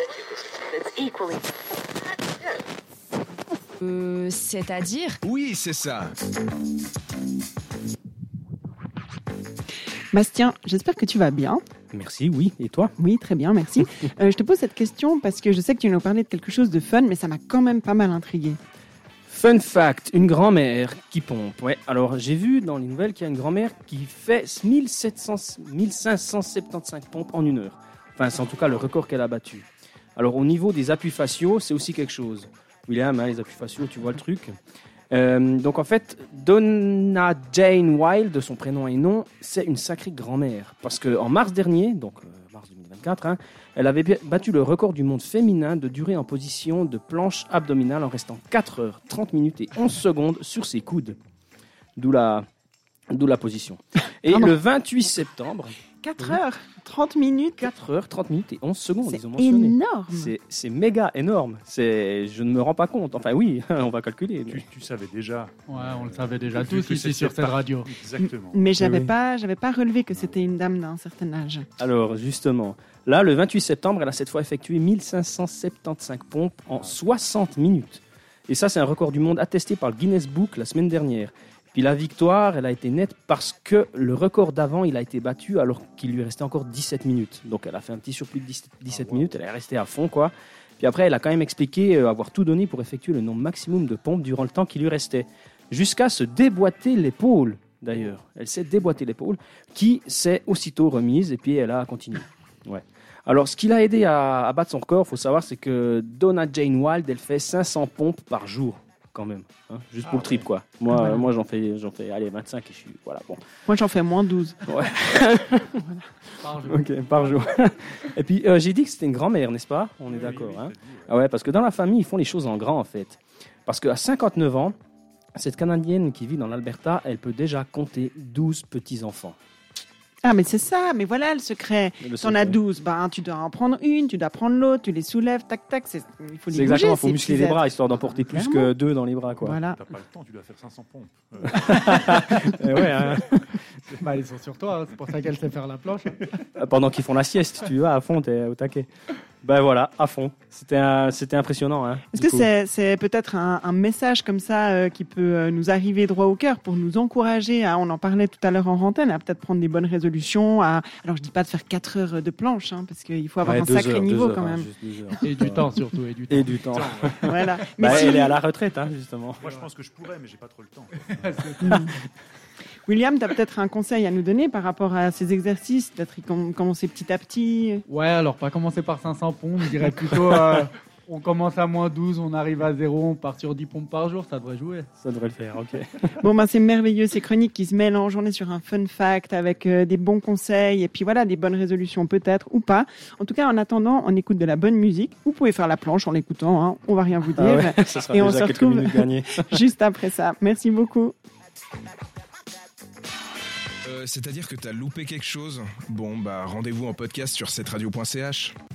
C'est-à-dire ? Oui, c'est ça. Bastien, j'espère que tu vas bien. Merci, oui. Et toi ? Oui, très bien, merci. Je te pose cette question parce que je sais que tu nous parlais de quelque chose de fun, mais ça m'a quand même pas mal intrigué. Fun fact, une grand-mère qui pompe. Ouais, alors j'ai vu dans les nouvelles qu'il y a une grand-mère qui fait 1575 pompes en 1 heure. Enfin, c'est en tout cas le record qu'elle a battu. Alors au niveau des appuis faciaux, c'est aussi quelque chose. William, les appuis faciaux, tu vois le truc. Donc en fait, Donna Jane Wild, de son prénom et nom, c'est une sacrée grand-mère. Parce qu'en mars dernier, donc mars 2024, elle avait battu le record du monde féminin de durée en position de planche abdominale en restant 4 heures, 30 minutes et 11 secondes sur ses coudes. D'où la position. Et le 28 septembre... 4 heures, 30 minutes 4 heures, 30 minutes et 11 secondes, c'est ils ont mentionné. Énorme. C'est méga énorme. Je ne me rends pas compte. Enfin oui, on va calculer. Mais... Tu savais déjà. Ouais, on le savait déjà tous ici sur cette radio. Exactement. Mais j'avais pas relevé que c'était une dame d'un certain âge. Alors justement, là le 28 septembre, elle a cette fois effectué 1575 pompes en 60 minutes. Et ça, c'est un record du monde attesté par le Guinness Book la semaine dernière. Puis la victoire, elle a été nette parce que le record d'avant, il a été battu alors qu'il lui restait encore 17 minutes. Donc elle a fait un petit surplus de 17 minutes, elle est restée à fond, quoi. Puis après, elle a quand même expliqué avoir tout donné pour effectuer le nombre maximum de pompes durant le temps qui lui restait. Jusqu'à se déboîter l'épaule, d'ailleurs. Elle s'est déboîté l'épaule, qui s'est aussitôt remise, et puis elle a continué. Ouais. Alors, ce qui l'a aidé à battre son record, il faut savoir, c'est que Donna Jane Wild, elle fait 500 pompes par jour. Quand même, juste pour le trip, quoi. Moi j'en fais allez, 25 et je suis, voilà, bon. Moi, j'en fais moins 12. Ouais. Par jour. Ok, par jour. Et puis, j'ai dit que c'était une grand-mère, n'est-ce pas ? On est d'accord, oui, hein ? Ah ouais, parce que dans la famille, ils font les choses en grand, en fait. Parce qu'à 59 ans, cette Canadienne qui vit dans l'Alberta, elle peut déjà compter 12 petits-enfants. Ah, mais c'est ça, mais voilà le secret. T'en as 12, tu dois en prendre une, tu dois prendre l'autre, tu les soulèves, tac, tac, il faut les bouger. C'est exactement, il faut ces muscler petits les bras, êtres. histoire d'en porter plus Clairement. que 2 dans les bras, quoi. Voilà. T'as pas le temps, tu dois faire 500 pompes. Et ouais, hein. Bah, ils sont sur toi, hein, c'est pour ça qu'elle sait faire la planche. Pendant qu'ils font la sieste, tu vas à fond, t'es au taquet. Ben voilà, à fond. C'était impressionnant. Hein, Est-ce que c'est peut-être un message comme ça qui peut nous arriver droit au cœur pour nous encourager à, on en parlait tout à l'heure en antenne, à peut-être prendre des bonnes résolutions. Alors je dis pas de faire 4 heures de planche, parce qu'il faut avoir un sacré niveau quand même. Et du temps surtout. Et du temps. Voilà. Mais Elle est à la retraite, justement. Moi, je pense que je pourrais, mais j'ai pas trop le temps. William, tu as peut-être un conseil à nous donner par rapport à ces exercices, peut-être commencer petit à petit. Ouais, alors pas commencer par 500 pompes, je dirais plutôt on commence à moins 12, on arrive à 0, on part sur 10 pompes par jour, ça devrait jouer. Ça devrait le faire, ok. Bon, c'est merveilleux, ces chroniques qui se mélangent. On est sur un fun fact avec des bons conseils et puis voilà, des bonnes résolutions peut-être ou pas. En tout cas, en attendant, on écoute de la bonne musique. Vous pouvez faire la planche en l'écoutant, on va rien vous dire. Ah ouais, ça sera et déjà on se quelques retrouve minutes gagnées. juste après ça. Merci beaucoup. C'est-à-dire que t'as loupé quelque chose ? Bon, rendez-vous en podcast sur cetteradio.ch.